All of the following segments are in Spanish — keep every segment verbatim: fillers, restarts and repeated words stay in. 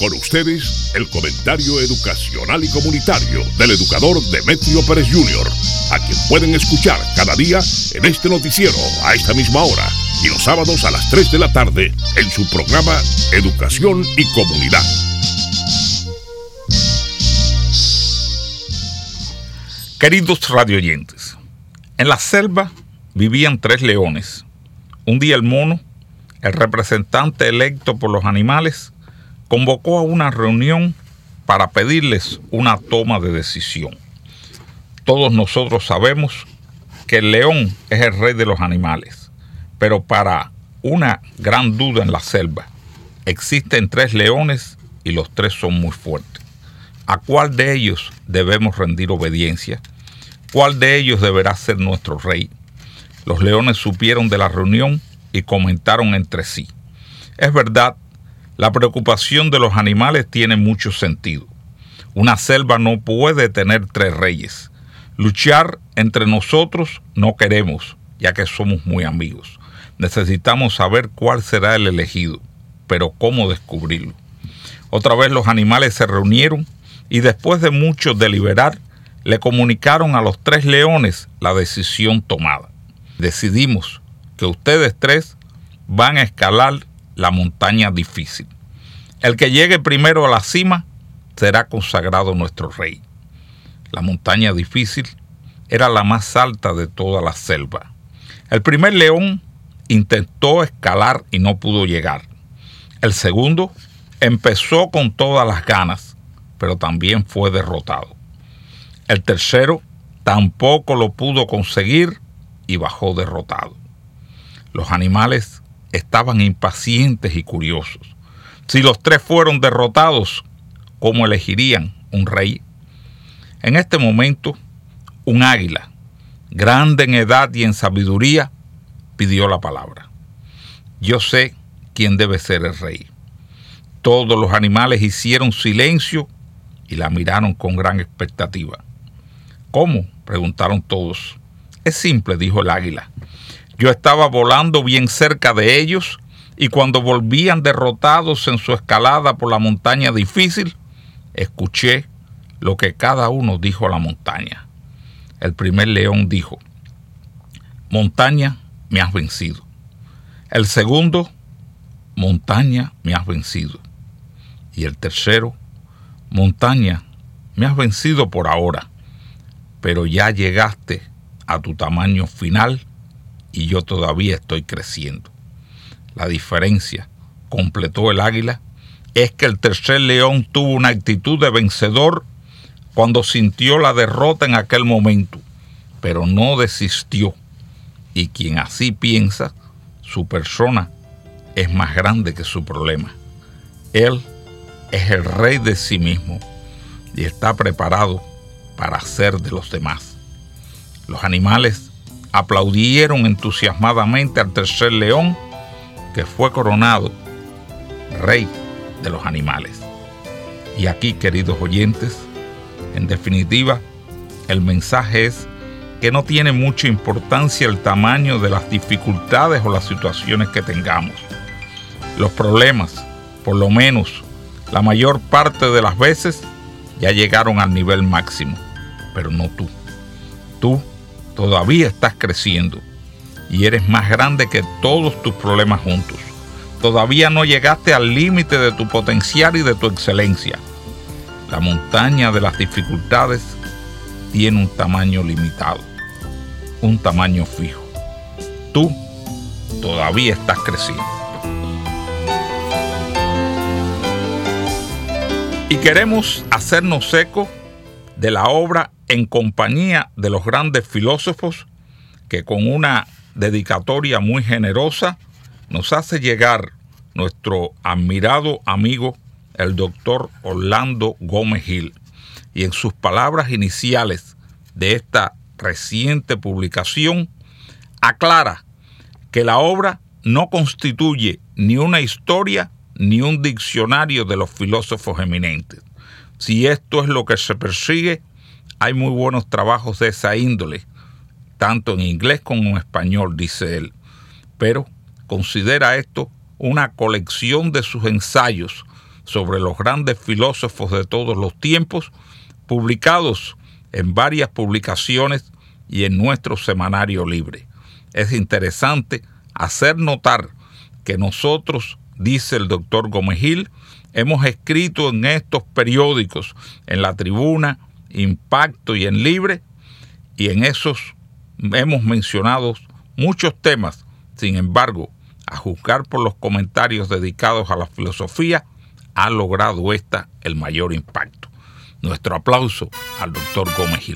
Con ustedes, el comentario educacional y comunitario del educador Demetrio Pérez junior, a quien pueden escuchar cada día en este noticiero a esta misma hora y los sábados a las tres de la tarde en su programa Educación y Comunidad. Queridos radioyentes, en la selva vivían tres leones. Un día el mono, el representante electo por los animales, convocó a una reunión para pedirles una toma de decisión. Todos nosotros sabemos que el león es el rey de los animales, pero para una gran duda en la selva, existen tres leones y los tres son muy fuertes. ¿A cuál de ellos debemos rendir obediencia? ¿Cuál de ellos deberá ser nuestro rey? Los leones supieron de la reunión y comentaron entre sí. Es verdad, la preocupación de los animales tiene mucho sentido. Una selva no puede tener tres reyes. Luchar entre nosotros no queremos, ya que somos muy amigos. Necesitamos saber cuál será el elegido, pero ¿cómo descubrirlo? Otra vez los animales se reunieron y después de mucho deliberar, le comunicaron a los tres leones la decisión tomada. Decidimos que ustedes tres van a escalar la montaña difícil. El que llegue primero a la cima será consagrado nuestro rey. La montaña difícil era la más alta de toda la selva. El primer león intentó escalar y no pudo llegar. El segundo empezó con todas las ganas, pero también fue derrotado. El tercero tampoco lo pudo conseguir y bajó derrotado. Los animales estaban impacientes y curiosos. Si los tres fueron derrotados, ¿cómo elegirían un rey? En este momento, un águila, grande en edad y en sabiduría, pidió la palabra. Yo sé quién debe ser el rey. Todos los animales hicieron silencio y la miraron con gran expectativa. ¿Cómo?, preguntaron todos. Es simple, dijo el águila. Yo estaba volando bien cerca de ellos y cuando volvían derrotados en su escalada por la montaña difícil, escuché lo que cada uno dijo a la montaña. El primer león dijo: montaña, me has vencido. El segundo: montaña, me has vencido. Y el tercero: montaña, me has vencido por ahora, pero ya llegaste a tu tamaño final y yo todavía estoy creciendo. La diferencia, completó el águila, es que el tercer león tuvo una actitud de vencedor cuando sintió la derrota en aquel momento, pero no desistió. Y quien así piensa, su persona es más grande que su problema. Él es el rey de sí mismo y está preparado para ser de los demás. Los animales aplaudieron entusiasmadamente al tercer león, que fue coronado rey de los animales. Y aquí, queridos oyentes, en definitiva, el mensaje es que no tiene mucha importancia el tamaño de las dificultades o las situaciones que tengamos. Los problemas, por lo menos la mayor parte de las veces, ya llegaron al nivel máximo, pero no tú. Tú todavía estás creciendo y eres más grande que todos tus problemas juntos. Todavía no llegaste al límite de tu potencial y de tu excelencia. La montaña de las dificultades tiene un tamaño limitado, un tamaño fijo. Tú todavía estás creciendo. Y queremos hacernos eco de la obra En compañía de los grandes filósofos, que con una dedicatoria muy generosa nos hace llegar nuestro admirado amigo, el doctor Orlando Gómez Gil. Y en sus palabras iniciales de esta reciente publicación, aclara que la obra no constituye ni una historia ni un diccionario de los filósofos eminentes. Si esto es lo que se persigue, hay muy buenos trabajos de esa índole, tanto en inglés como en español, dice él. Pero considera esto una colección de sus ensayos sobre los grandes filósofos de todos los tiempos, publicados en varias publicaciones y en nuestro semanario libre. Es interesante hacer notar que nosotros, dice el doctor Gómez Gil, hemos escrito en estos periódicos, en La Tribuna, Impacto y en Libre, y en esos hemos mencionado muchos temas. Sin embargo, a juzgar por los comentarios dedicados a la filosofía, ha logrado esta el mayor impacto. Nuestro aplauso al doctor Gómez Gil.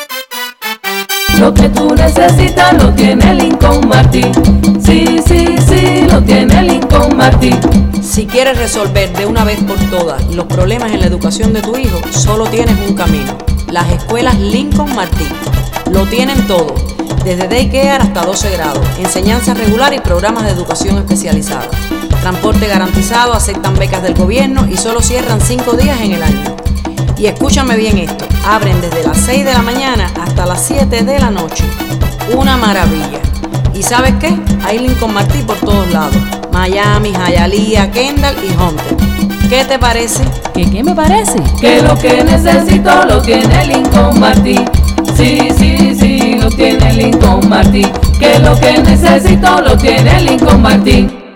Lo que tú necesitas lo tiene Lincoln Martin. Sí, sí, sí, lo tiene Lincoln Martin. Si quieres resolver de una vez por todas los problemas en la educación de tu hijo, solo tienes un camino: las escuelas Lincoln Martin. Lo tienen todo, desde daycare hasta doce grados, enseñanza regular y programas de educación especializada. Transporte garantizado, aceptan becas del gobierno y solo cierran cinco días en el año. Y escúchame bien esto, abren desde las seis de la mañana hasta las siete de la noche. Una maravilla. ¿Y sabes qué? Hay Lincoln Martin por todos lados: Miami, Hialeah, Kendall y Hunter. ¿Qué te parece? ¿Qué qué me parece? Que lo que necesito lo tiene Lincoln Martin. Sí, sí, sí, lo tiene Lincoln Martin. Que lo que necesito lo tiene Lincoln Martin.